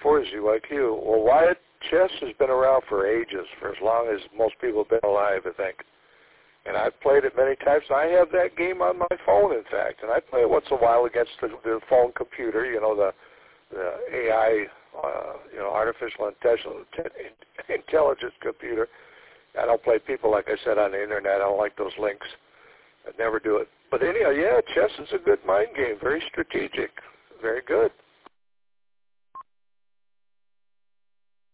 before is UIQ. Well, Wyatt, chess has been around for ages, for as long as most people have been alive, I think. And I've played it many times. I have that game on my phone, in fact, and I play it once in a while against the phone computer, the AI, artificial intelligence computer. I don't play people, like I said, on the Internet. I don't like those links. I'd never do it. But anyhow, yeah, chess is a good mind game, very strategic, very good.